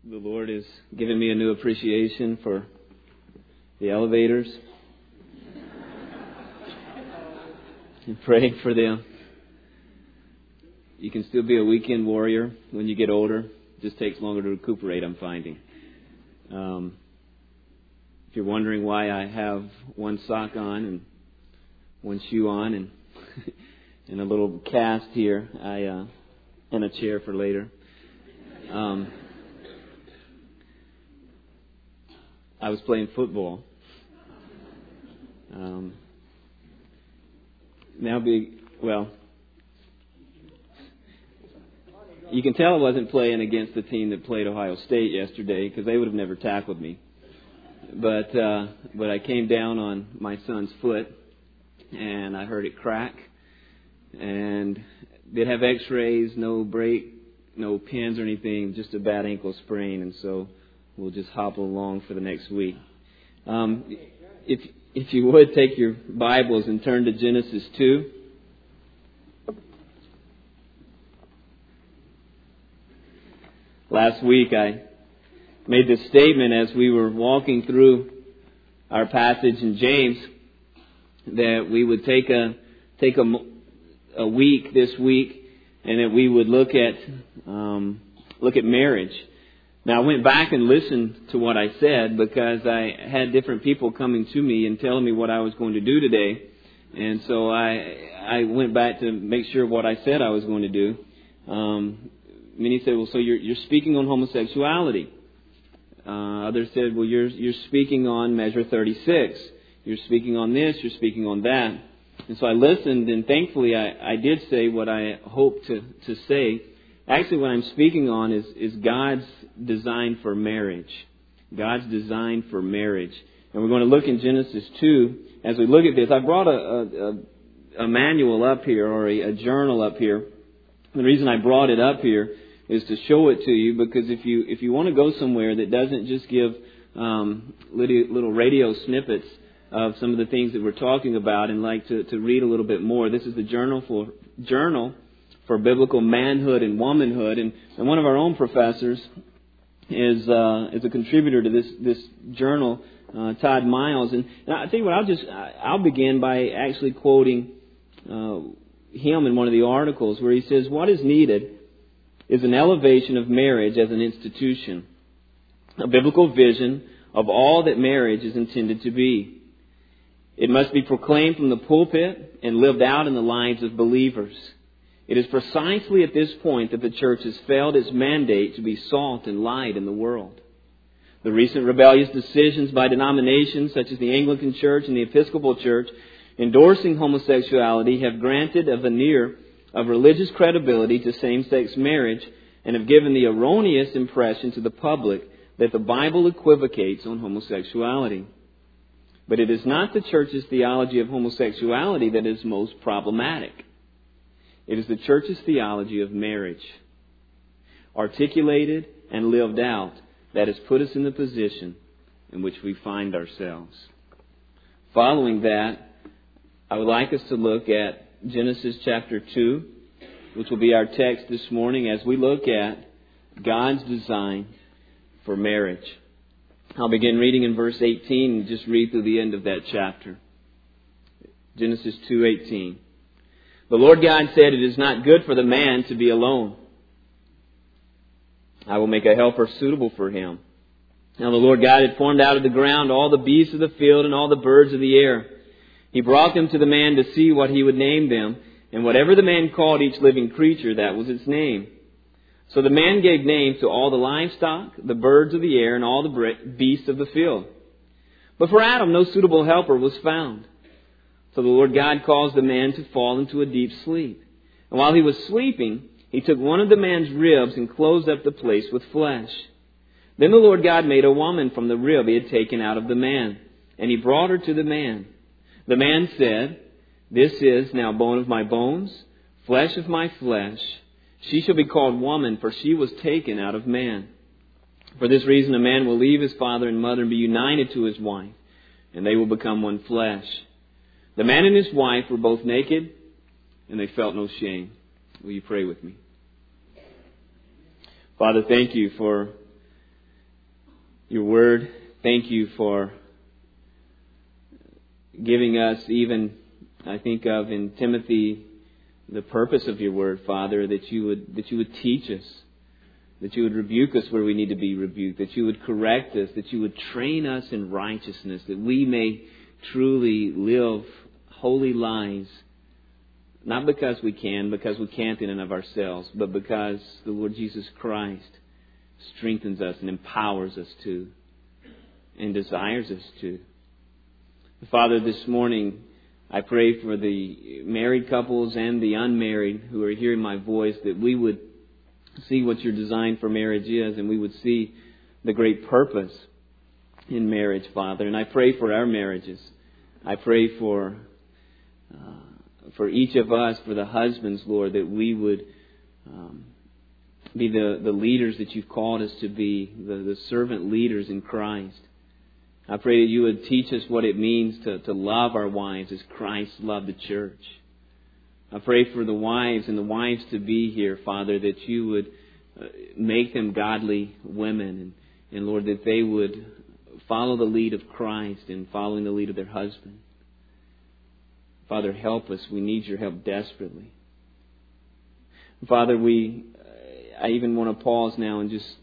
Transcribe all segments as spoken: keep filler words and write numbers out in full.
The Lord has given me a new appreciation for the elevators and praying for them. You can still be a weekend warrior when you get older. It just takes longer to recuperate, I'm finding. Um, if you're wondering why I have one sock on and one shoe on and and a little cast here, I uh, and a chair for later. Um, I was playing football. Um, now, be well. You can tell I wasn't playing against the team that played Ohio State yesterday because they would have never tackled me. But uh, but I came down on my son's foot and I heard it crack. And did have X-rays, no break, no pins or anything, just a bad ankle sprain. And so we'll just hobble along for the next week. Um, if if you would take your Bibles and turn to Genesis two. Last week I made this statement as we were walking through our passage in James that we would take a take a, a week this week and that we would look at um, look at marriage. Now, I went back and listened to what I said because I had different people coming to me and telling me what I was going to do today. And so I I went back to make sure what I said I was going to do. Um, many said, well, so you're, you're speaking on homosexuality. Uh, others said, well, you're, you're speaking on Measure thirty-six. You're speaking on this, you're speaking on that. And so I listened, and thankfully I, I did say what I hoped to, to say. Actually, what I'm speaking on is, is God's design for marriage. God's design for marriage. And we're going to look in Genesis two. As we look at this, I brought a, a, a manual up here, or a, a journal up here. The reason I brought it up here is to show it to you, because if you if you want to go somewhere that doesn't just give um, little, little radio snippets of some of the things that we're talking about and like to, to read a little bit more, this is the journal for journal. for biblical manhood and womanhood, and, and one of our own professors is uh, is a contributor to this this journal, uh, Todd Miles. And, and I think what I'll just I'll begin by actually quoting uh, him in one of the articles where he says, "What is needed is an elevation of marriage as an institution, a biblical vision of all that marriage is intended to be. It must be proclaimed from the pulpit and lived out in the lives of believers. It is precisely at this point that the church has failed its mandate to be salt and light in the world. The recent rebellious decisions by denominations such as the Anglican Church and the Episcopal Church endorsing homosexuality have granted a veneer of religious credibility to same-sex marriage and have given the erroneous impression to the public that the Bible equivocates on homosexuality. But it is not the church's theology of homosexuality that is most problematic. It is the church's theology of marriage, articulated and lived out, that has put us in the position in which we find ourselves." Following that, I would like us to look at Genesis chapter two, which will be our text this morning as we look at God's design for marriage. I'll begin reading in verse eighteen and just read through the end of that chapter. Genesis two eighteen. "The Lord God said, 'It is not good for the man to be alone. I will make a helper suitable for him.' Now the Lord God had formed out of the ground all the beasts of the field and all the birds of the air. He brought them to the man to see what he would name them. And whatever the man called each living creature, that was its name. So the man gave names to all the livestock, the birds of the air, and all the beasts of the field. But for Adam no suitable helper was found. So the Lord God caused the man to fall into a deep sleep. And while he was sleeping, he took one of the man's ribs and closed up the place with flesh. Then the Lord God made a woman from the rib he had taken out of the man, and he brought her to the man. The man said, 'This is now bone of my bones, flesh of my flesh. She shall be called woman, for she was taken out of man. For this reason a man will leave his father and mother and be united to his wife, and they will become one flesh.' The man and his wife were both naked, and they felt no shame." Will you pray with me? Father, thank you for your word. Thank you for giving us even, I think of in Timothy, the purpose of your word, Father, that you would that you would teach us, that you would rebuke us where we need to be rebuked, that you would correct us, that you would train us in righteousness, that we may truly live holy lives, not because we can, because we can't in and of ourselves, but because the Lord Jesus Christ strengthens us and empowers us to, and desires us to. Father, this morning, I pray for the married couples and the unmarried who are hearing my voice, that we would see what your design for marriage is, and we would see the great purpose in marriage, Father. And I pray for our marriages. I pray for uh, for each of us, for the husbands, Lord, that we would um, be the, the leaders that you've called us to be, the, the servant leaders in Christ. I pray that you would teach us what it means to, to love our wives as Christ loved the church. I pray for the wives and the wives to be here, Father, that you would uh, make them godly women. And, and Lord, that they would follow the lead of Christ and following the lead of their husband. Father, help us. We need your help desperately. Father, we, I even want to pause now and just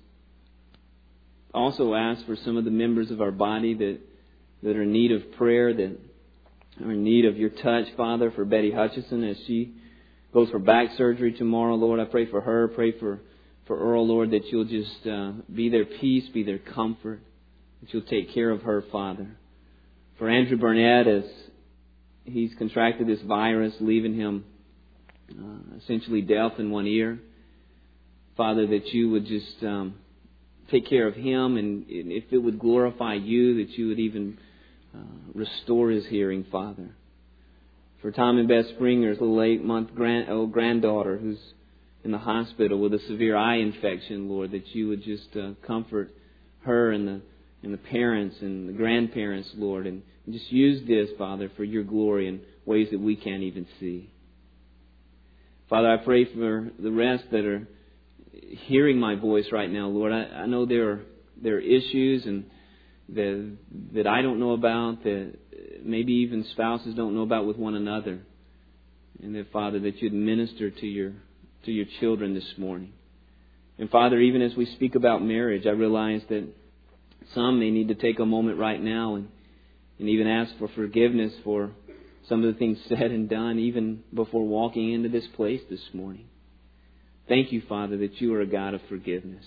also ask for some of the members of our body that, that are in need of prayer, that are in need of your touch, Father, for Betty Hutchison as she goes for back surgery tomorrow, Lord. I pray for her. Pray for, for Earl, Lord, that you'll just uh, be their peace, be their comfort, that you'll take care of her, Father. For Andrew Burnett, as he's contracted this virus, leaving him uh, essentially deaf in one ear, Father, that you would just Um, take care of him, and if it would glorify you, that you would even uh, restore his hearing, Father. For Tom and Beth Springer's little eight-month grand, old granddaughter who's in the hospital with a severe eye infection, Lord, that you would just uh, comfort her and the and the parents and the grandparents, Lord, and just use this, Father, for your glory in ways that we can't even see. Father, I pray for the rest that are hearing my voice right now, Lord. I, I know there are there are issues and that that I don't know about, that maybe even spouses don't know about with one another, and that, Father, that you'd minister to your to your children this morning. And Father, even as we speak about marriage, I realize that some may need to take a moment right now and and even ask for forgiveness for some of the things said and done, even before walking into this place this morning. Thank you, Father, that you are a God of forgiveness.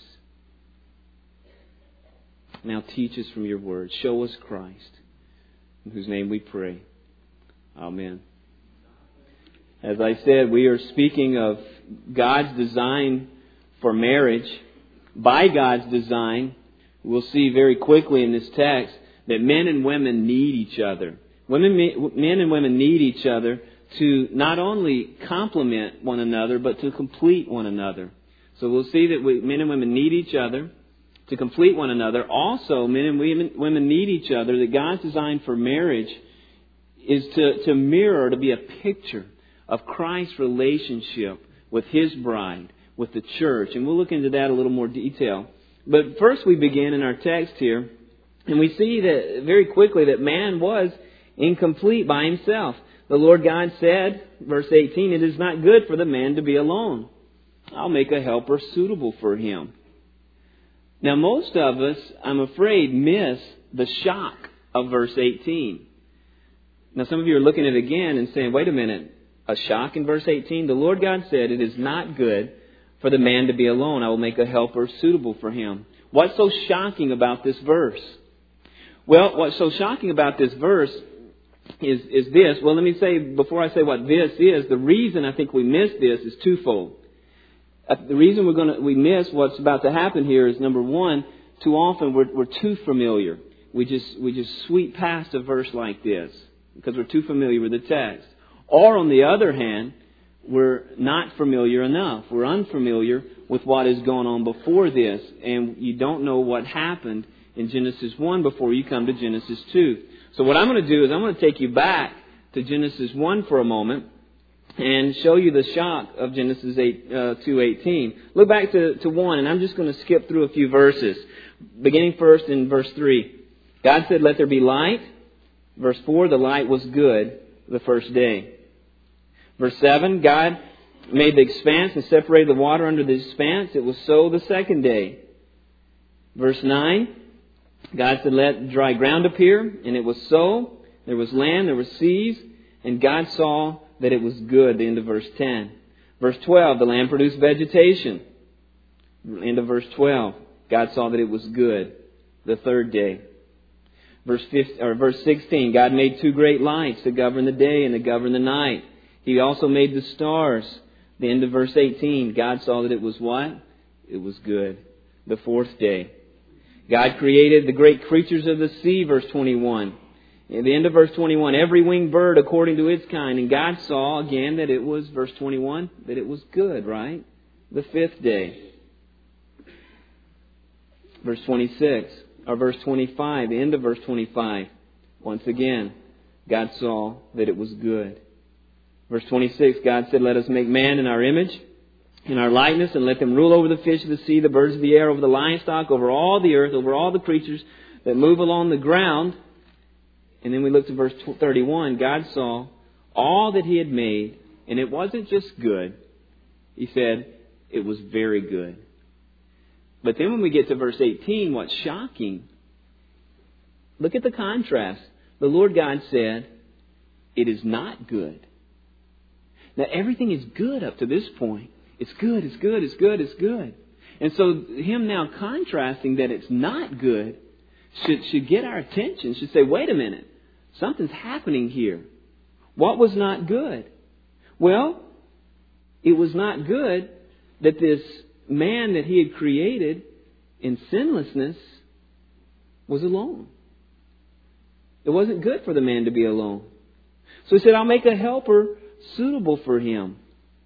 Now teach us from your word. Show us Christ, in whose name we pray. Amen. As I said, we are speaking of God's design for marriage. By God's design, we'll see very quickly in this text that men and women need each other. Women, men and women need each other to not only complement one another, but to complete one another. So we'll see that we, men and women need each other to complete one another. Also, men and women, women need each other. That God's design for marriage is to, to mirror, to be a picture of Christ's relationship with His bride, with the church. And we'll look into that a little more detail. But first we begin in our text here, and we see that very quickly that man was incomplete by himself. The Lord God said, verse eighteen, "It is not good for the man to be alone. I'll make a helper suitable for him." Now most of us, I'm afraid, miss the shock of verse eighteen. Now some of you are looking at it again and saying, wait a minute, a shock in verse eighteen? The Lord God said, "It is not good for the man to be alone. I will make a helper suitable for him." What's so shocking about this verse? Well, what's so shocking about this verse is, is this. Well, let me say, before I say what this is, the reason I think we miss this is twofold. Uh, the reason we're going to we miss what's about to happen here is, number one, too often we're, we're too familiar. We just we just sweep past a verse like this because we're too familiar with the text. Or on the other hand, we're not familiar enough. We're unfamiliar with what is going on before this, and you don't know what happened in Genesis one before you come to Genesis two. So what I'm going to do is I'm going to take you back to Genesis one for a moment, and show you the shock of Genesis eight, uh, two eighteen. Look back to, to one, and I'm just going to skip through a few verses. Beginning first in verse three. God said, "Let there be light." Verse four, the light was good the first day. Verse seven, God made the expanse and separated the water under the expanse. It was so the second day. Verse nine, God said, "Let dry ground appear," and it was so. There was land, there were seas, and God saw that it was good. The end of verse ten. Verse twelve, the land produced vegetation. End of verse twelve. God saw that it was good the third day. Verse fifteen, or verse sixteen, God made two great lights to govern the day and to govern the night. He also made the stars. The end of verse eighteen, God saw that it was what? It was good. The fourth day. God created the great creatures of the sea, verse twenty-one. At the end of verse twenty-one, every winged bird according to its kind. And God saw again that it was, verse twenty-one, that it was good, right? The fifth day. Verse twenty-six, or verse twenty-five, the end of verse twenty-five. Once again, God saw that it was good. Verse twenty-six, God said, "Let us make man in our image, in our likeness, and let them rule over the fish of the sea, the birds of the air, over the livestock, over all the earth, over all the creatures that move along the ground." And then we look to verse thirty-one. God saw all that He had made, and it wasn't just good. He said it was very good. But then when we get to verse eighteen, what's shocking, look at the contrast. The Lord God said, "It is not good." Now everything is good up to this point. It's good, it's good, it's good, it's good. And so Him now contrasting that it's not good should, should get our attention. Should say, wait a minute. Something's happening here. What was not good? Well, it was not good that this man that He had created in sinlessness was alone. It wasn't good for the man to be alone. So He said, "I'll make a helper suitable for him."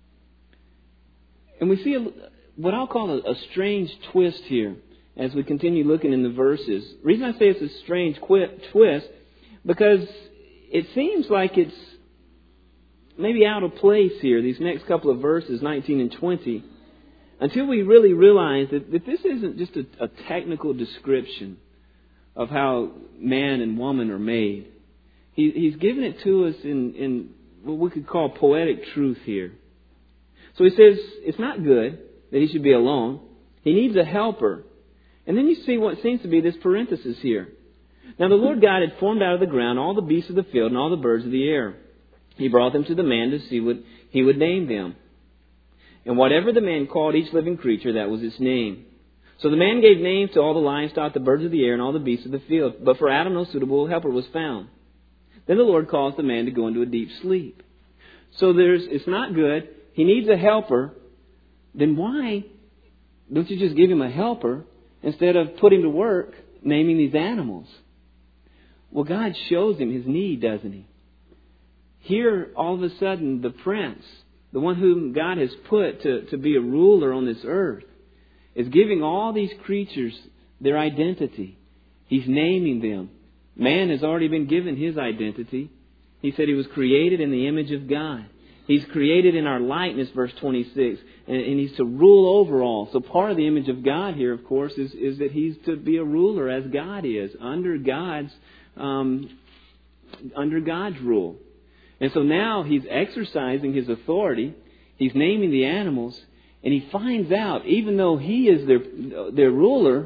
And we see a, what I'll call a, a strange twist here as we continue looking in the verses. The reason I say it's a strange quit, twist, because it seems like it's maybe out of place here, these next couple of verses, nineteen and twenty, until we really realize that, that this isn't just a, a technical description of how man and woman are made. He, he's given it to us in, in what we could call poetic truth here. So He says it's not good that he should be alone. He needs a helper. And then you see what seems to be this parenthesis here. Now the Lord God had formed out of the ground all the beasts of the field and all the birds of the air. He brought them to the man to see what he would name them. And whatever the man called each living creature, that was its name. So the man gave names to all the livestock, the birds of the air, and all the beasts of the field. But for Adam no suitable helper was found. Then the Lord caused the man to go into a deep sleep. So there's, it's not good. He needs a helper. Then why don't you just give him a helper instead of put him to work naming these animals? Well, God shows him his need, doesn't He? Here, all of a sudden, the prince, the one whom God has put to, to be a ruler on this earth, is giving all these creatures their identity. He's naming them. Man has already been given his identity. He said he was created in the image of God. He's created in our likeness, verse twenty-six, and, and He's to rule over all. So part of the image of God here, of course, is, is that He's to be a ruler as God is, under God's um, under God's rule. And so now He's exercising His authority. He's naming the animals, and He finds out, even though He is their their ruler,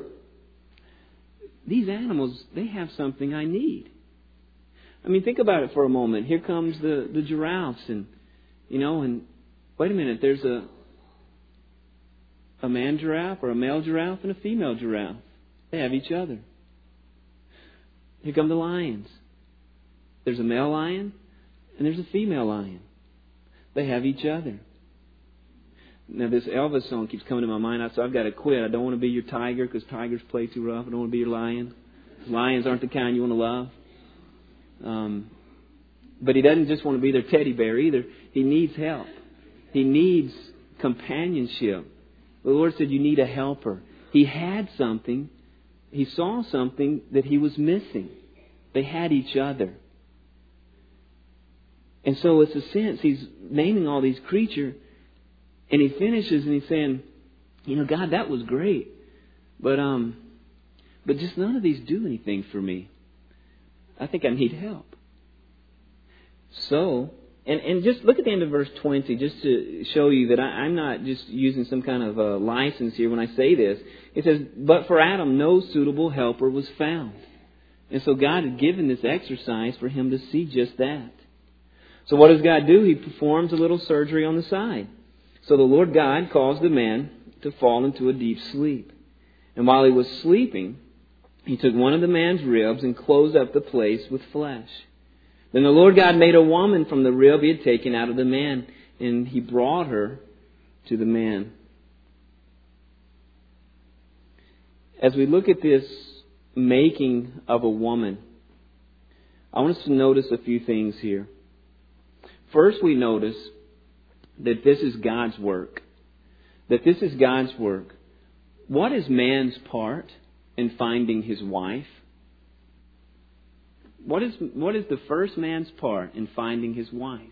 these animals, they have something I need. I mean, think about it for a moment. Here comes the, the giraffes, and you know, and wait a minute, there's a a man giraffe or a male giraffe and a female giraffe. They have each other. Here come the lions. There's a male lion and there's a female lion. They have each other. Now this Elvis song keeps coming to my mind, so I've got to quit. I don't want to be your tiger because tigers play too rough. I don't want to be your lion. Lions aren't the kind you want to love. Um, but he doesn't just want to be their teddy bear either. He needs help. He needs companionship. The Lord said you need a helper. He had something. He saw something that he was missing. They had each other. And so it's a sense, he's naming all these creatures, and he finishes and he's saying, you know, God, that was great, but um, but just none of these do anything for me. I think I need help. So, and, and just look at the end of verse twenty, just to show you that I, I'm not just using some kind of a license here when I say this. It says, but for Adam, no suitable helper was found. And so God had given this exercise for him to see just that. So what does God do? He performs a little surgery on the side. So the Lord God caused the man to fall into a deep sleep. And while he was sleeping, he took one of the man's ribs and closed up the place with flesh. Then the Lord God made a woman from the rib he had taken out of the man, and he brought her to the man. As we look at this making of a woman, I want us to notice a few things here. First, we notice that this is God's work. That this is God's work. What is man's part in finding his wife? What is what is the first man's part in finding his wife?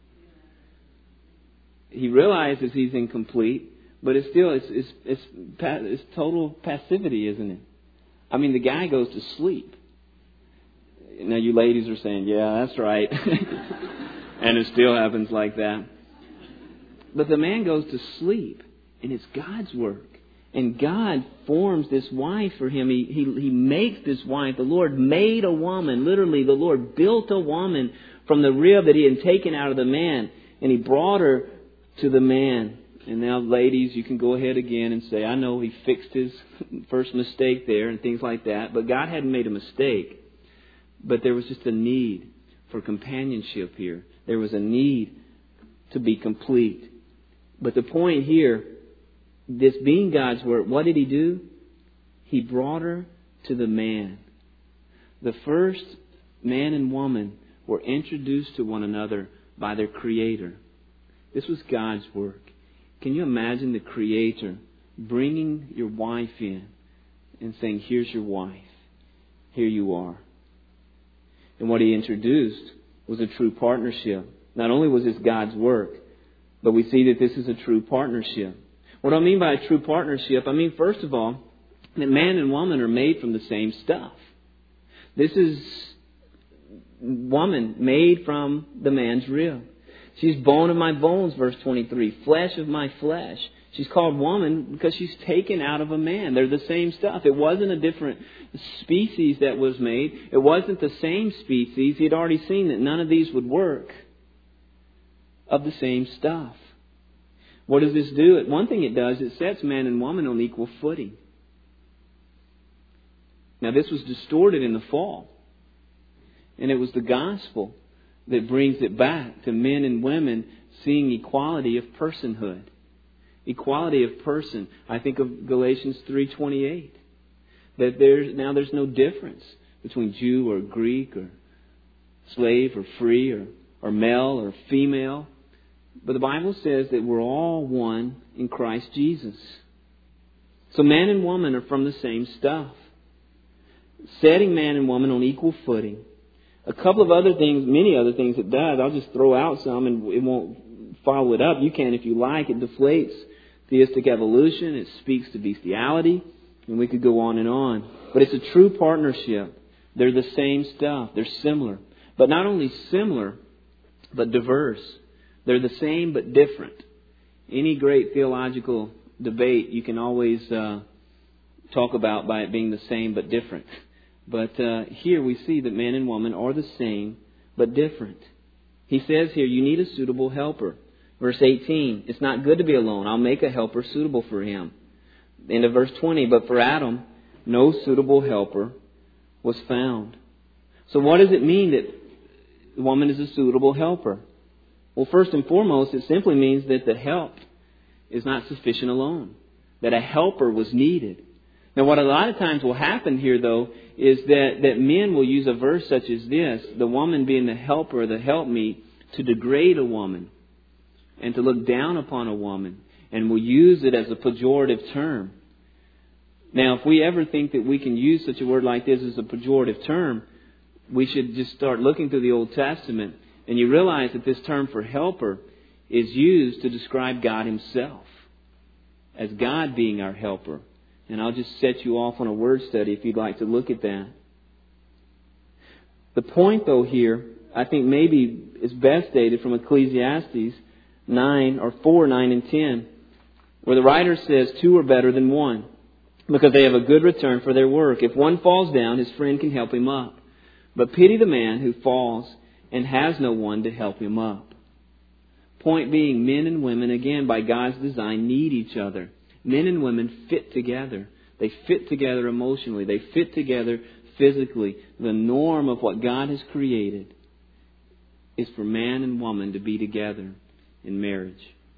He realizes he's incomplete, but it's still it's it's it's, it's total passivity, isn't it? I mean, the guy goes to sleep. Now, you ladies are saying, "Yeah, that's right," and it still happens like that. But the man goes to sleep, and it's God's work. And God forms this wife for him. He, he, he makes this wife. The Lord made a woman. Literally, the Lord built a woman from the rib that he had taken out of the man. And he brought her to the man. And now, ladies, you can go ahead again and say, I know he fixed his first mistake there and things like that. But God hadn't made a mistake. But there was just a need for companionship here. There was a need to be complete. But the point here, this being God's work, what did he do? He brought her to the man. The first man and woman were introduced to one another by their Creator. This was God's work. Can you imagine the Creator bringing your wife in and saying, here's your wife. Here you are. And what he introduced was a true partnership. Not only was this God's work, but we see that this is a true partnership. What I mean by a true partnership, I mean, first of all, that man and woman are made from the same stuff. This is woman made from the man's rib. She's bone of my bones, verse twenty-three, flesh of my flesh. She's called woman because she's taken out of a man. They're the same stuff. It wasn't a different species that was made. It wasn't the same species. He had already seen that none of these would work. Of the same stuff. What does this do? One thing it does, it sets man and woman on equal footing. Now, this was distorted in the fall. And it was the gospel that brings it back to men and women seeing equality of personhood. Equality of person. I think of Galatians three twenty-eight. That there's now there's no difference between Jew or Greek or slave or free or, or male or female. But the Bible says that we're all one in Christ Jesus. So man and woman are from the same stuff. Setting man and woman on equal footing. A couple of other things, many other things it does. I'll just throw out some and it won't follow it up. You can if you like. It deflates theistic evolution. It speaks to bestiality. And we could go on and on. But it's a true partnership. They're the same stuff. They're similar. But not only similar, but diverse. They're the same but different. Any great theological debate you can always uh, talk about by it being the same but different. But uh, here we see that man and woman are the same but different. He says here, you need a suitable helper. Verse eighteen, it's not good to be alone. I'll make a helper suitable for him. End of verse twenty, but for Adam, no suitable helper was found. So what does it mean that the woman is a suitable helper? Well, first and foremost, it simply means that the help is not sufficient alone. That a helper was needed. Now, what a lot of times will happen here, though, is that, that men will use a verse such as this, the woman being the helper, the helpmeet, to degrade a woman and to look down upon a woman, and will use it as a pejorative term. Now, if we ever think that we can use such a word like this as a pejorative term, we should just start looking through the Old Testament And you realize that this term for helper is used to describe God Himself, as God being our helper. And I'll just set you off on a word study if you'd like to look at that. The point, though, here, I think maybe is best stated from Ecclesiastes nine or four, nine and ten, where the writer says two are better than one, because they have a good return for their work. If one falls down, his friend can help him up. But pity the man who falls and has no one to help him up. Point being, men and women, again, by God's design, need each other. Men and women fit together. They fit together emotionally. They fit together physically. The norm of what God has created is for man and woman to be together in marriage.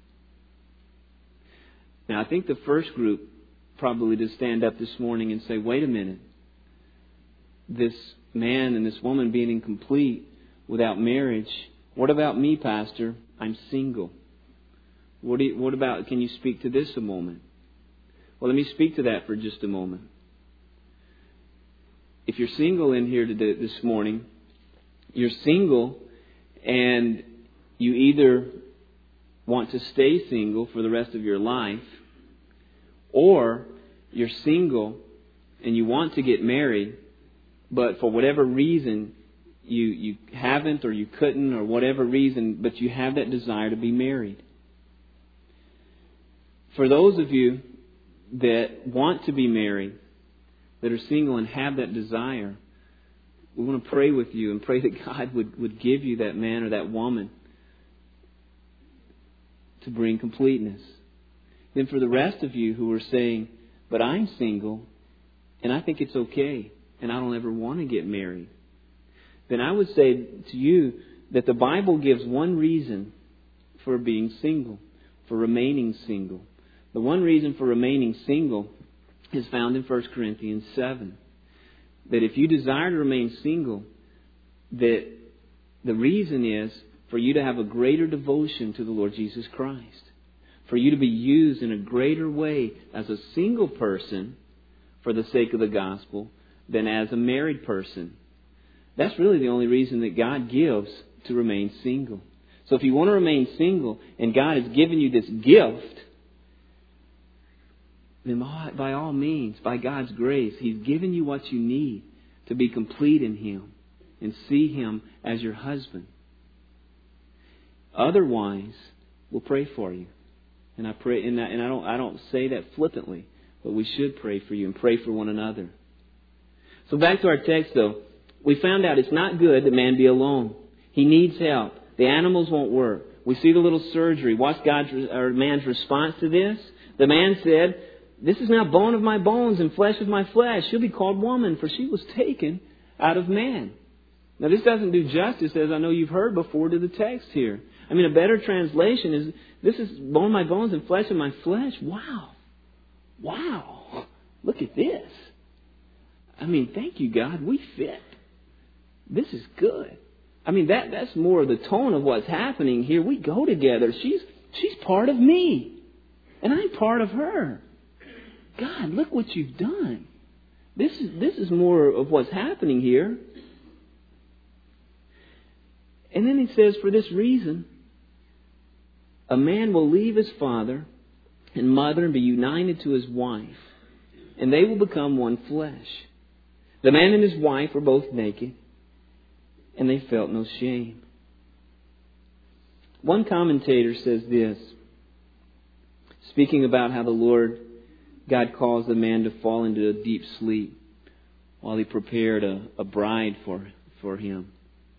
Now, I think the first group probably to stand up this morning and say, wait a minute. This man and this woman being incomplete without marriage. What about me, Pastor? I'm single. What, do you, what about, can you speak to this a moment? Well, let me speak to that for just a moment. If you're single in here today, this morning, you're single and you either want to stay single for the rest of your life, or you're single and you want to get married, but for whatever reason you, you haven't or you couldn't or whatever reason, but you have that desire to be married. For those of you that want to be married, that are single and have that desire, we want to pray with you and pray that God would, would give you that man or that woman to bring completeness. Then for the rest of you who are saying, but I'm single and I think it's okay and I don't ever want to get married, then I would say to you that the Bible gives one reason for being single, for remaining single. The one reason for remaining single is found in First Corinthians seven. That if you desire to remain single, that the reason is for you to have a greater devotion to the Lord Jesus Christ. For you to be used in a greater way as a single person for the sake of the gospel than as a married person. That's really the only reason that God gives to remain single. So if you want to remain single and God has given you this gift, then by all means, by God's grace, He's given you what you need to be complete in Him and see Him as your husband. Otherwise, we'll pray for you. And I pray, and I, and I don't, I don't say that flippantly, but we should pray for you and pray for one another. So back to our text, though, we found out it's not good that man be alone. He needs help. The animals won't work. We see the little surgery. What's God's or man's response to this? The man said, "This is now bone of my bones and flesh of my flesh. She'll be called woman, for she was taken out of man." Now, this doesn't do justice, as I know you've heard before, to the text here. I mean, a better translation is, this is bone of my bones and flesh of my flesh. Wow. Wow. Look at this. I mean, thank you, God. We fit. This is good. I mean, that that's more of the tone of what's happening here. We go together. She's she's part of me. And I'm part of her. God, look what you've done. This is this is more of what's happening here. And then he says, for this reason, a man will leave his father and mother and be united to his wife, and they will become one flesh. The man and his wife were both naked, and they felt no shame. One commentator says this, speaking about how the Lord God caused the man to fall into a deep sleep while He prepared a, a bride for, for him.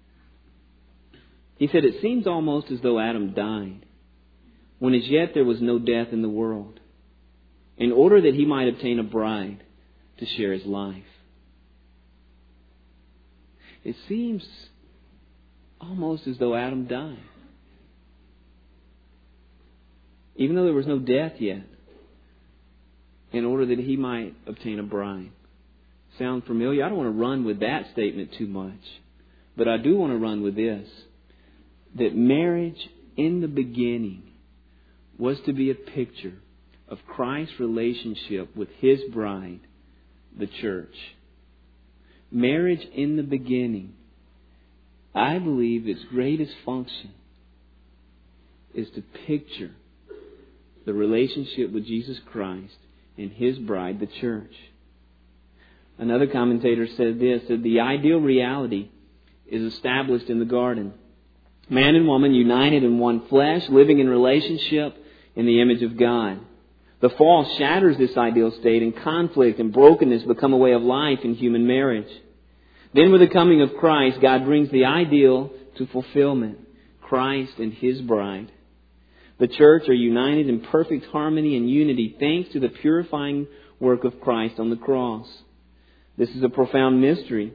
He said, it seems almost as though Adam died, when as yet there was no death in the world, in order that he might obtain a bride to share his life. It seems almost as though Adam died, even though there was no death yet, in order that he might obtain a bride. Sound familiar? I don't want to run with that statement too much, but I do want to run with this. That marriage in the beginning was to be a picture of Christ's relationship with His bride, the church. Marriage in the beginning. I believe its greatest function is to picture the relationship with Jesus Christ and His bride, the church. Another commentator said this, that the ideal reality is established in the garden. Man and woman united in one flesh, living in relationship in the image of God. The fall shatters this ideal state, and conflict and brokenness become a way of life in human marriage. Then with the coming of Christ, God brings the ideal to fulfillment, Christ and His bride. The church are united in perfect harmony and unity thanks to the purifying work of Christ on the cross. This is a profound mystery.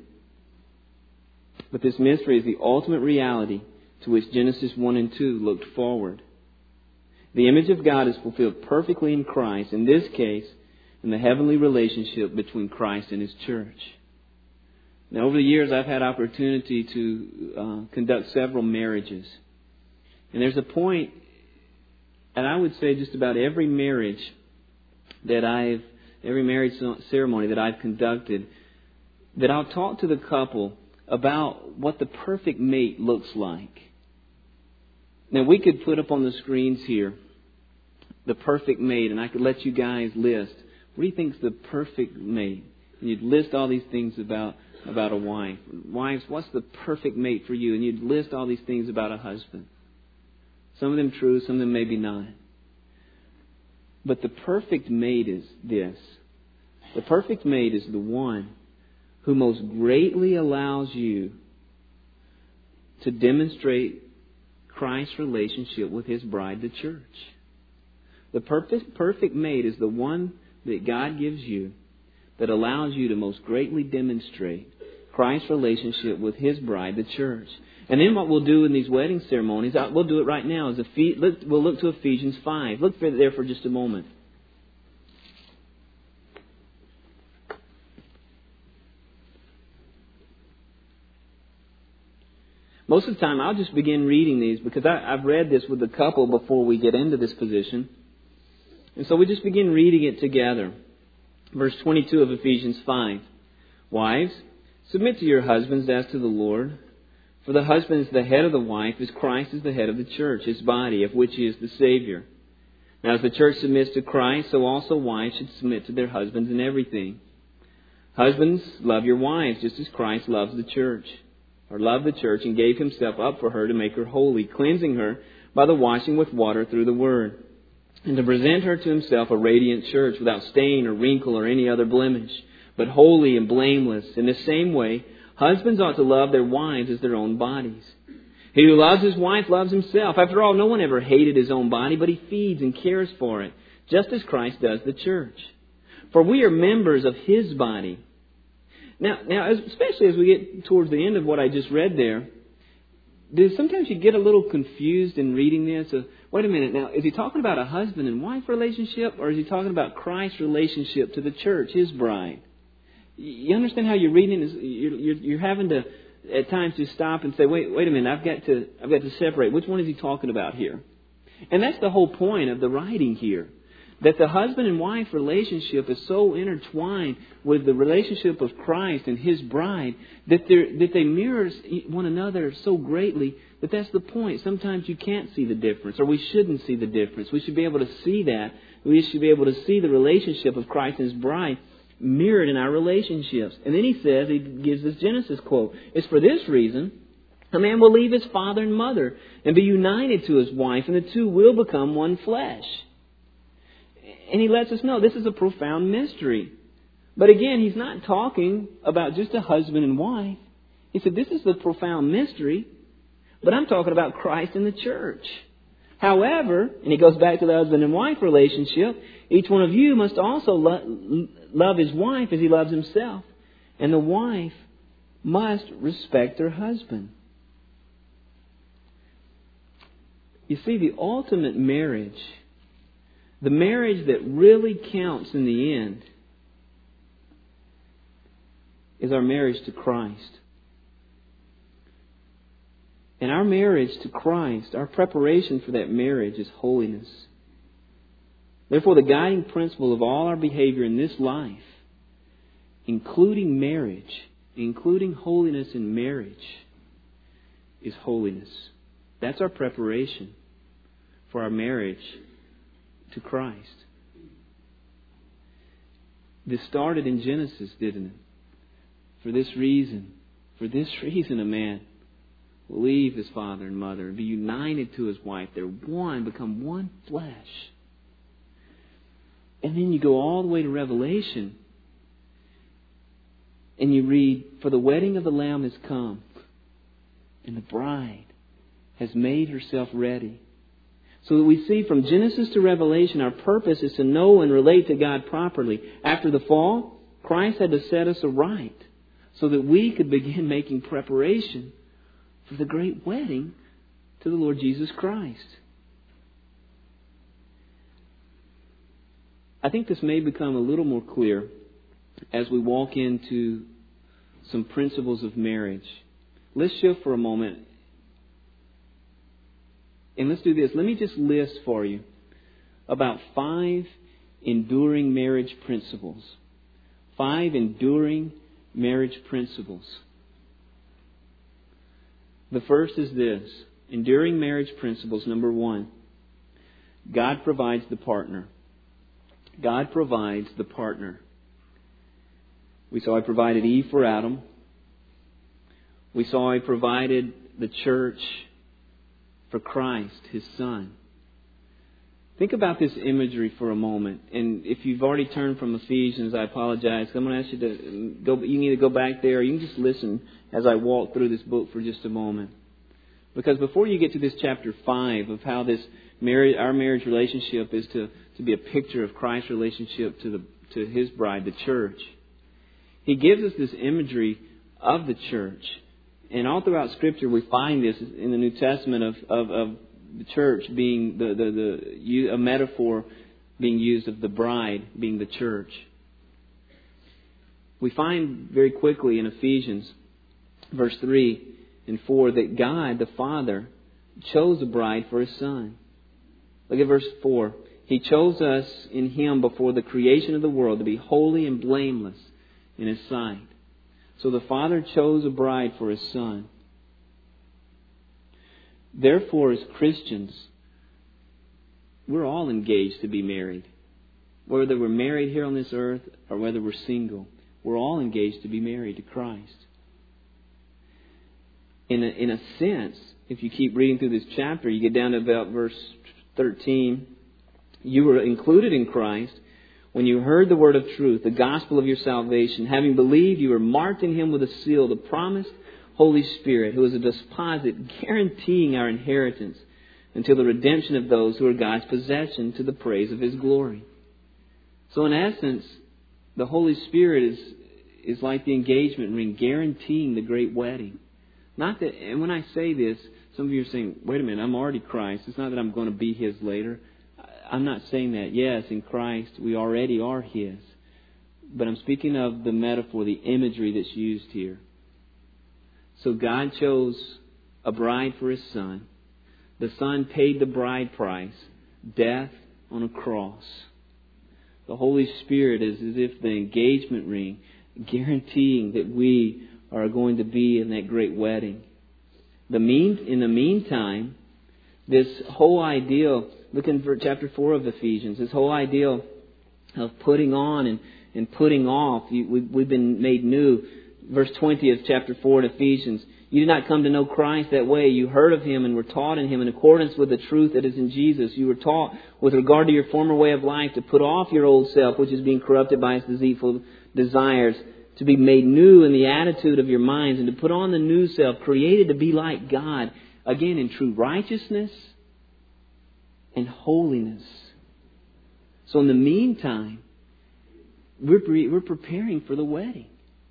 But this mystery is the ultimate reality to which Genesis one and two looked forward. The image of God is fulfilled perfectly in Christ, in this case, in the heavenly relationship between Christ and His church. Now, over the years, I've had opportunity to uh, conduct several marriages. And there's a point, and I would say just about every marriage that I've, every marriage ceremony that I've conducted, that I'll talk to the couple about what the perfect mate looks like. Now, we could put up on the screens here the perfect mate, and I could let you guys list, what do you think is the perfect mate? And you'd list all these things about, about a wife. Wives, what's the perfect mate for you? And you'd list all these things about a husband. Some of them true, some of them maybe not. But the perfect mate is this. The perfect mate is the one who most greatly allows you to demonstrate Christ's relationship with His bride, the church. The perfect, perfect mate is the one that God gives you that allows you to most greatly demonstrate Christ's relationship with His bride, the church. And then what we'll do in these wedding ceremonies, we'll do it right now, is we'll look to Ephesians five. Look there for just a moment. Most of the time, I'll just begin reading these because I, I've read this with the couple before we get into this position. And so we just begin reading it together. Verse twenty-two of Ephesians five. Wives, submit to your husbands as to the Lord. For the husband is the head of the wife, as Christ is the head of the church, His body, of which He is the Savior. Now as the church submits to Christ, so also wives should submit to their husbands in everything. Husbands, love your wives, just as Christ loves the church. Or loved the church and gave Himself up for her to make her holy, cleansing her by the washing with water through the Word, and to present her to Himself a radiant church without stain or wrinkle or any other blemish, but holy and blameless. In the same way, husbands ought to love their wives as their own bodies. He who loves his wife loves himself. After all, no one ever hated his own body, but he feeds and cares for it, just as Christ does the church. For we are members of His body. Now, now, especially as we get towards the end of what I just read there, there's sometimes you get a little confused in reading this. So, wait a minute, now, is he talking about a husband and wife relationship, or is he talking about Christ's relationship to the church, His bride? You understand how you're reading it? You're, you're, you're having to, at times, just stop and say, wait, wait a minute, I've got to, I've got to separate. Which one is he talking about here? And that's the whole point of the writing here. That the husband and wife relationship is so intertwined with the relationship of Christ and His bride that, that they mirror one another so greatly that that's the point. Sometimes you can't see the difference, or we shouldn't see the difference. We should be able to see that. We should be able to see the relationship of Christ and His bride mirrored in our relationships. And then he says, he gives this Genesis quote, it's for this reason a man will leave his father and mother and be united to his wife, and the two will become one flesh. And he lets us know this is a profound mystery. But again, he's not talking about just a husband and wife. He said this is the profound mystery, but I'm talking about Christ and the church. However, and he goes back to the husband and wife relationship, each one of you must also lo- love his wife as he loves himself. And the wife must respect her husband. You see, the ultimate marriage, the marriage that really counts in the end, is our marriage to Christ. And our marriage to Christ, our preparation for that marriage is holiness. Therefore, the guiding principle of all our behavior in this life, including marriage, including holiness in marriage, is holiness. That's our preparation for our marriage to Christ. This started in Genesis, didn't it? For this reason, for this reason a man will leave his father and mother and be united to his wife. They're one, become one flesh. And then you go all the way to Revelation and you read, for the wedding of the Lamb has come and the bride has made herself ready. So that we see from Genesis to Revelation, our purpose is to know and relate to God properly. After the fall, Christ had to set us aright so that we could begin making preparation for the great wedding to the Lord Jesus Christ. I think this may become a little more clear as we walk into some principles of marriage. Let's shift for a moment. And let's do this. Let me just list for you about five enduring marriage principles. Five enduring marriage principles. The first is this. Enduring marriage principles. Number one. God provides the partner. God provides the partner. We saw He provided Eve for Adam. We saw He provided the church for Christ, His Son. Think about this imagery for a moment. And if you've already turned from Ephesians, I apologize. I'm going to ask you to go. You need to go back there. You can just listen as I walk through this book for just a moment. Because before you get to this chapter five of how this marriage, our marriage relationship is to, to be a picture of Christ's relationship to the to His bride, the church. He gives us this imagery of the church. And all throughout Scripture we find this in the New Testament of, of, of the church being the, the, the a metaphor being used of the bride being the church. We find very quickly in Ephesians verse three and four that God the Father chose a bride for His Son. Look at verse four. He chose us in Him before the creation of the world to be holy and blameless in His sight. So the Father chose a bride for His Son. Therefore, as Christians, we're all engaged to be married. Whether we're married here on this earth or whether we're single, we're all engaged to be married to Christ. In a, in a sense, if you keep reading through this chapter, you get down to about verse thirteen. You were included in Christ when you heard the word of truth, the gospel of your salvation. Having believed, you were marked in Him with a seal, the promised Holy Spirit, who is a deposit guaranteeing our inheritance until the redemption of those who are God's possession to the praise of His glory. So in essence, the Holy Spirit is, is like the engagement ring, guaranteeing the great wedding. Not that, and when I say this, some of you are saying, wait a minute, I'm already Christ. It's not that I'm going to be His later. I'm not saying that. Yes, in Christ we already are His. But I'm speaking of the metaphor, the imagery that's used here. So God chose a bride for His Son. The Son paid the bride price, death on a cross. The Holy Spirit is as if the engagement ring, guaranteeing that we are going to be in that great wedding. The mean, in the meantime, this whole idea, look in chapter four of Ephesians, this whole idea of putting on and, and putting off, we, we've been made new. Verse twenty of chapter four in Ephesians, you did not come to know Christ that way. You heard of Him and were taught in Him in accordance with the truth that is in Jesus. You were taught with regard to your former way of life to put off your old self, which is being corrupted by its deceitful desires, to be made new in the attitude of your minds, and to put on the new self, created to be like God, again in true righteousness and holiness. So in the meantime, we're we're preparing for the wedding.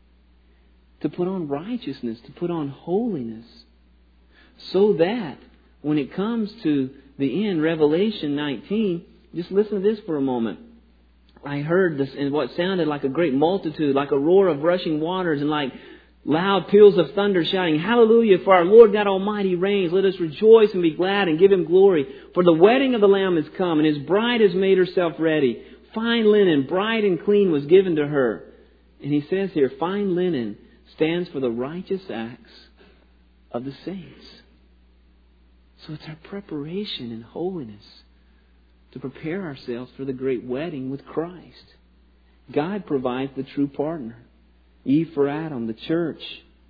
To put on righteousness, to put on holiness. So that when it comes to the end, Revelation nineteen, just listen to this for a moment. I heard this in what sounded like a great multitude, like a roar of rushing waters and like loud peals of thunder shouting, Hallelujah, for our Lord God Almighty reigns. Let us rejoice and be glad and give Him glory. For the wedding of the Lamb has come and His bride has made herself ready. Fine linen, bright and clean, was given to her. And He says here, fine linen stands for the righteous acts of the saints. So it's our preparation in holiness to prepare ourselves for the great wedding with Christ. God provides the true partner. Eve for Adam, the church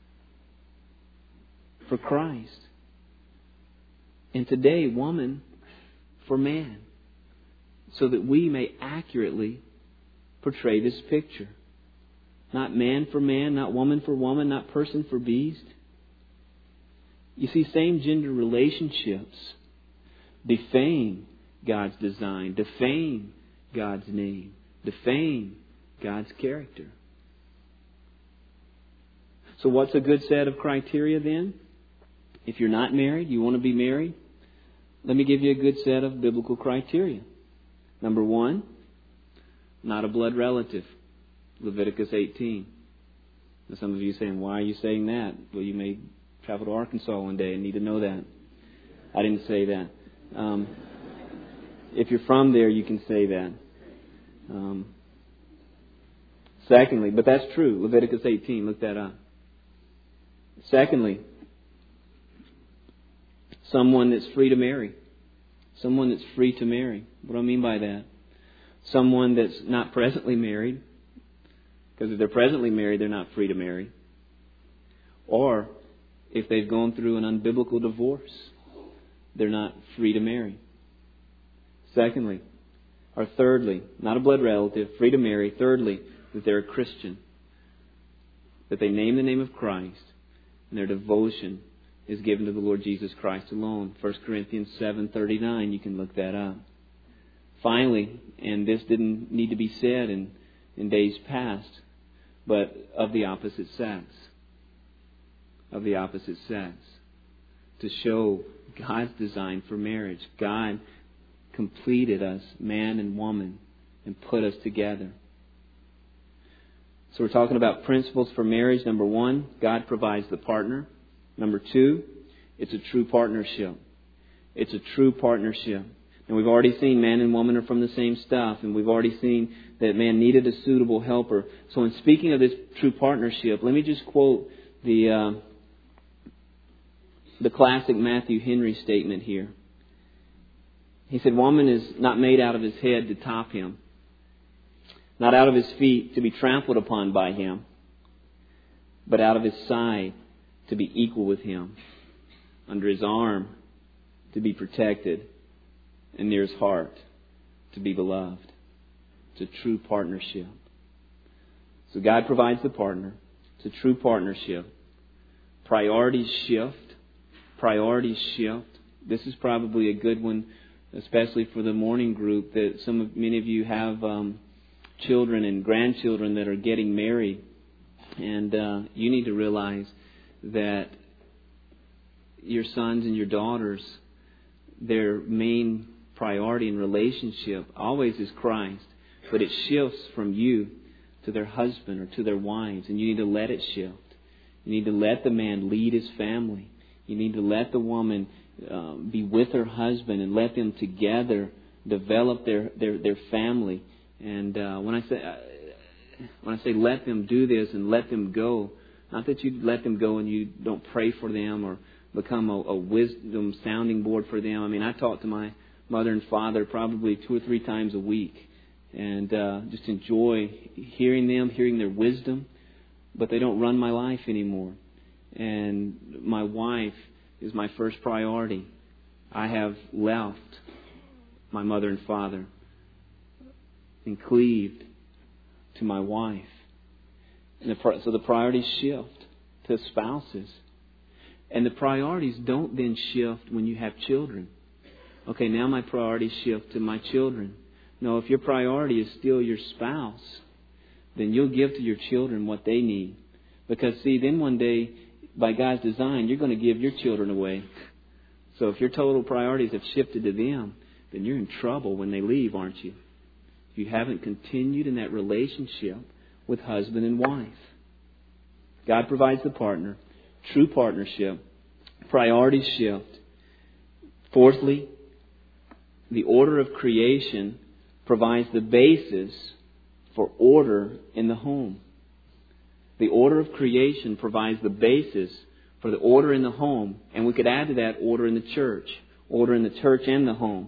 for Christ. And today, woman for man. So that we may accurately portray this picture. Not man for man, not woman for woman, not person for beast. You see, same gender relationships defame God's design, defame God's name, defame God's character. So what's a good set of criteria then? If you're not married, you want to be married, let me give you a good set of biblical criteria. Number one, not a blood relative. Leviticus eighteen. Now some of you are saying, why are you saying that? Well, you may travel to Arkansas one day and need to know that. I didn't say that. Um, if you're from there, you can say that. Um, secondly, but that's true. Leviticus eighteen, look that up. Secondly, someone that's free to marry. Someone that's free to marry. What do I mean by that? Someone that's not presently married. Because if they're presently married, they're not free to marry. Or if they've gone through an unbiblical divorce, they're not free to marry. Secondly, or thirdly, not a blood relative, free to marry. Thirdly, that they're a Christian. That they name the name of Christ and their devotion is given to the Lord Jesus Christ alone. First Corinthians seven thirty-nine, you can look that up. Finally, and this didn't need to be said in, in days past, but of the opposite sex. Of the opposite sex. To show God's design for marriage. God completed us, man and woman, and put us together. So we're talking about principles for marriage. Number one, God provides the partner. Number two, it's a true partnership. It's a true partnership. And we've already seen man and woman are from the same stuff. And we've already seen that man needed a suitable helper. So in speaking of this true partnership, let me just quote the uh, the classic Matthew Henry statement here. He said, woman is not made out of his head to top him. Not out of his feet to be trampled upon by him. But out of his side to be equal with him. Under his arm to be protected. And near his heart to be beloved. It's a true partnership. So God provides the partner. It's a true partnership. Priorities shift. Priorities shift. This is probably a good one, especially for the morning group, that some of many of you have um, children and grandchildren that are getting married. And uh, you need to realize that your sons and your daughters, their main priority in relationship always is Christ. But it shifts from you to their husband or to their wives. And you need to let it shift. You need to let the man lead his family. You need to let the woman uh, be with her husband and let them together develop their, their, their family. And uh, when I say uh, when I say let them do this and let them go, not that you let them go and you don't pray for them or become a, a wisdom sounding board for them. I mean, I talk to my mother and father probably two or three times a week and uh, just enjoy hearing them, hearing their wisdom. But they don't run my life anymore. And my wife is my first priority. I have left my mother and father and cleaved to my wife. And the, so the priorities shift to spouses. And the priorities don't then shift when you have children. Okay, now my priorities shift to my children. No, if your priority is still your spouse, then you'll give to your children what they need. Because, see, then one day, by God's design, you're going to give your children away. So if your total priorities have shifted to them, then you're in trouble when they leave, aren't you? If you haven't continued in that relationship with husband and wife. God provides the partner. True partnership. Priorities shift. Fourthly, the order of creation provides the basis for order in the home. The order of creation provides the basis for the order in the home. And we could add to that order in the church. Order in the church and the home.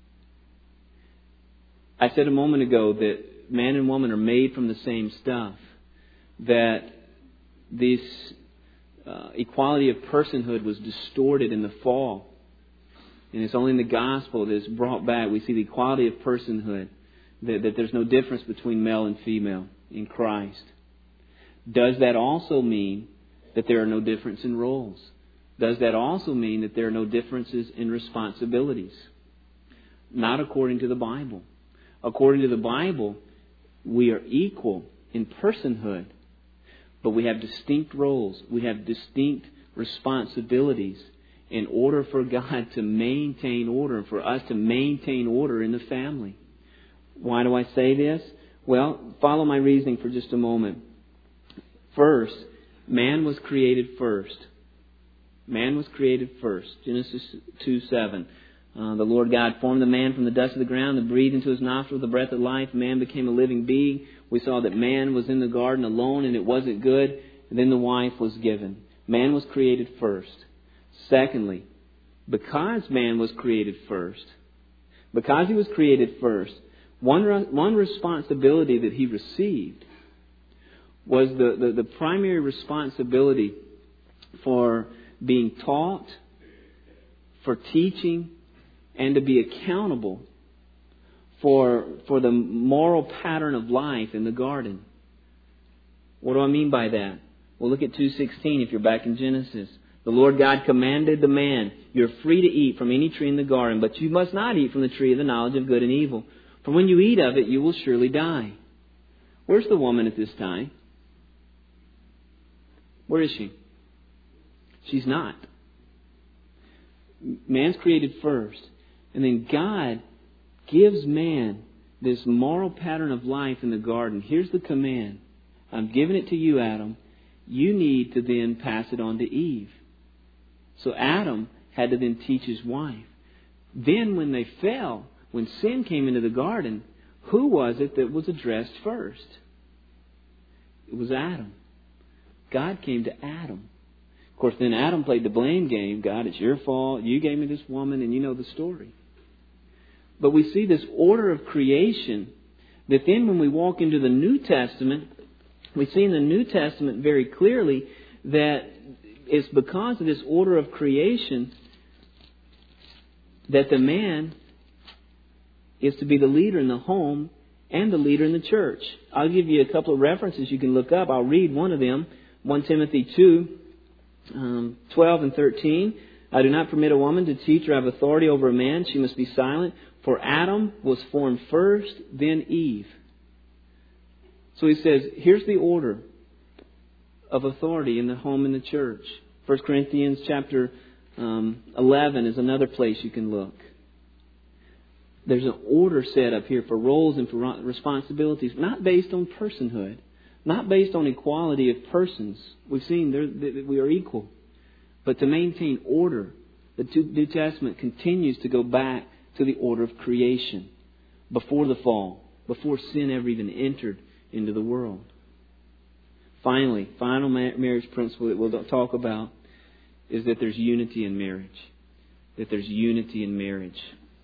I said a moment ago that man and woman are made from the same stuff. That this uh, equality of personhood was distorted in the fall. And it's only in the gospel that it's brought back. We see the equality of personhood. That, that there's no difference between male and female in Christ. Does that also mean that there are no difference in roles? Does that also mean that there are no differences in responsibilities? Not according to the Bible. According to the Bible, we are equal in personhood, but we have distinct roles. We have distinct responsibilities in order for God to maintain order and for us to maintain order in the family. Why do I say this? Well, follow my reasoning for just a moment. First, man was created first. Man was created first. Genesis two seven. Uh, the Lord God formed the man from the dust of the ground and breathed into his nostrils the breath of life. Man became a living being. We saw that man was in the garden alone and it wasn't good. And then the wife was given. Man was created first. Secondly, because man was created first, because he was created first, one, one responsibility that he received was the, the, the primary responsibility for being taught, for teaching, and to be accountable for, for the moral pattern of life in the garden. What do I mean by that? Well, look at two sixteen if you're back in Genesis. The Lord God commanded the man, you're free to eat from any tree in the garden, but you must not eat from the tree of the knowledge of good and evil. For when you eat of it, you will surely die. Where's the woman at this time? Where is she? She's not. Man's created first. And then God gives man this moral pattern of life in the garden. Here's the command. I'm giving it to you, Adam. You need to then pass it on to Eve. So Adam had to then teach his wife. Then when they fell, when sin came into the garden, who was it that was addressed first? It was Adam. God came to Adam. Of course, then Adam played the blame game. God, it's your fault. You gave me this woman, and you know the story. But we see this order of creation that then when we walk into the New Testament, we see in the New Testament very clearly that it's because of this order of creation that the man is to be the leader in the home and the leader in the church. I'll give you a couple of references you can look up. I'll read one of them. First Timothy two, um, twelve and thirteen. I do not permit a woman to teach or have authority over a man. She must be silent. For Adam was formed first, then Eve. So he says, here's the order of authority in the home and the church. First Corinthians chapter um, eleven is another place you can look. There's an order set up here for roles and for responsibilities, not based on personhood, not based on equality of persons. We've seen that we are equal. But to maintain order, the New Testament continues to go back to the order of creation before the fall, before sin ever even entered into the world. Finally, final marriage principle that we'll talk about is that there's unity in marriage. That there's unity in marriage.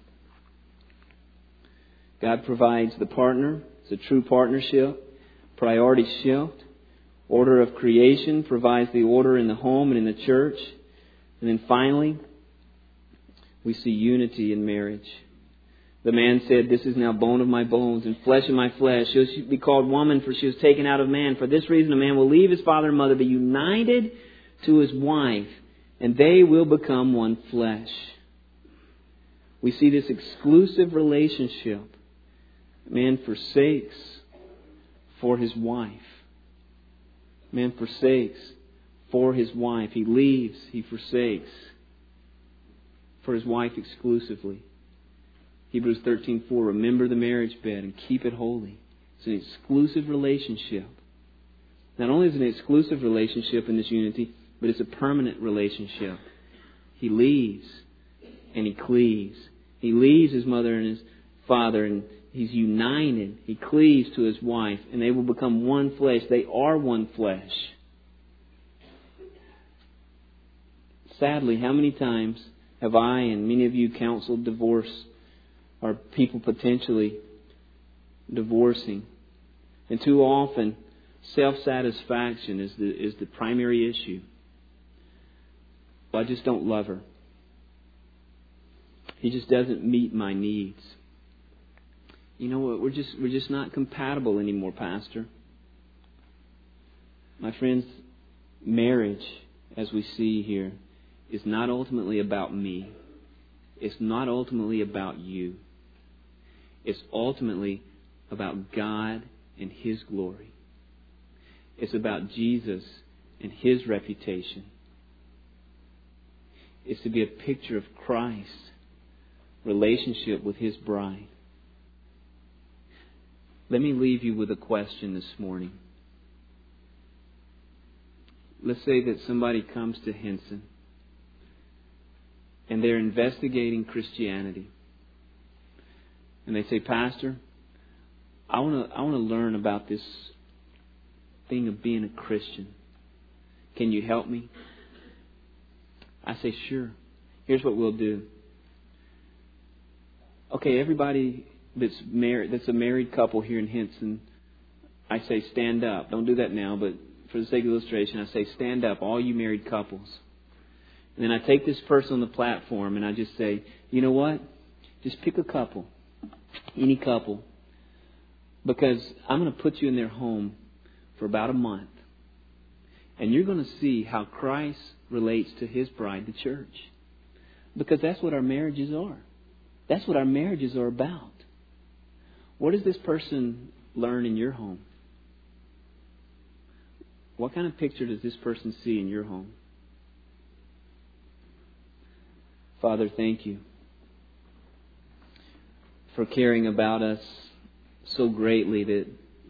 God provides the partner. It's a true partnership. Priority shift. Order of creation provides the order in the home and in the church. And then finally, we see unity in marriage. The man said, this is now bone of my bones and flesh of my flesh. She will be called woman, for she was taken out of man. For this reason, a man will leave his father and mother, be united to his wife, and they will become one flesh. We see this exclusive relationship. Man forsakes for his wife. Man forsakes for his wife. He leaves, he forsakes for his wife exclusively. Hebrews thirteen four, remember the marriage bed and keep it holy. It's an exclusive relationship. Not only is it an exclusive relationship in this unity, but it's a permanent relationship. He leaves and he cleaves. He leaves his mother and his father and he's united. He cleaves to his wife and they will become one flesh. They are one flesh. Sadly, how many times have I and many of you counseled divorce, or people potentially divorcing? And too often, self-satisfaction is the, is the primary issue. Well, I just don't love her. He just doesn't meet my needs. You know what? We're just we're just not compatible anymore, Pastor. My friends, marriage, as we see here, is not ultimately about me. It's not ultimately about you. It's ultimately about God and His glory. It's about Jesus and His reputation. It's to be a picture of Christ's relationship with His bride. Let me leave you with a question this morning. Let's say that somebody comes to Hinson and they're investigating Christianity. And they say, Pastor, I want to I want to learn about this thing of being a Christian. Can you help me? I say, sure. Here's what we'll do. Okay, everybody that's married, that's a married couple here in Hinson, I say stand up. Don't do that now, but for the sake of illustration, I say stand up, all you married couples. And then I take this person on the platform and I just say, you know what? Just pick a couple, any couple, because I'm going to put you in their home for about a month. And you're going to see how Christ relates to His bride, the church. Because that's what our marriages are. That's what our marriages are about. What does this person learn in your home? What kind of picture does this person see in your home? Father, thank you for caring about us so greatly that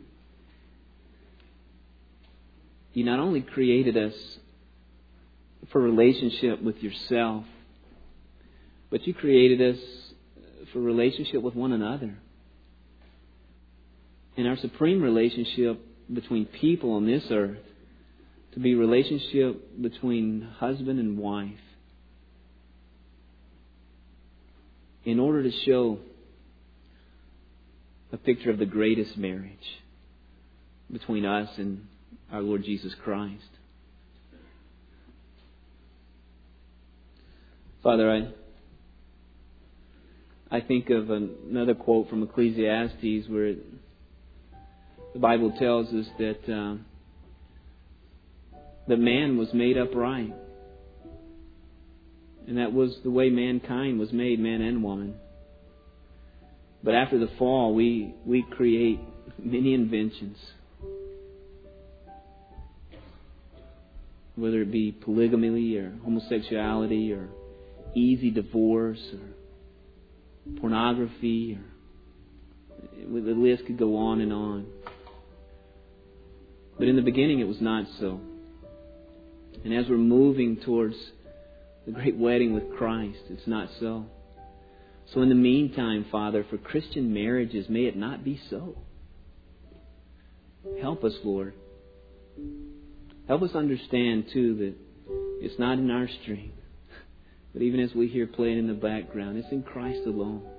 You not only created us for relationship with yourself, but You created us for relationship with one another. And our supreme relationship between people on this earth to be relationship between husband and wife, in order to show a picture of the greatest marriage between us and our Lord Jesus Christ. Father, I I think of another quote from Ecclesiastes where it, the Bible tells us that uh, that man was made upright. And that was the way mankind was made, man and woman. But after the fall, we, we create many inventions. Whether it be polygamy or homosexuality or easy divorce or pornography, or the list could go on and on. But in the beginning it was not so. And as we're moving towards the great wedding with Christ, it's not so. So in the meantime, Father, for Christian marriages, may it not be so. Help us, Lord. Help us understand, too, that it's not in our strength, but even as we hear playing in the background, it's in Christ alone.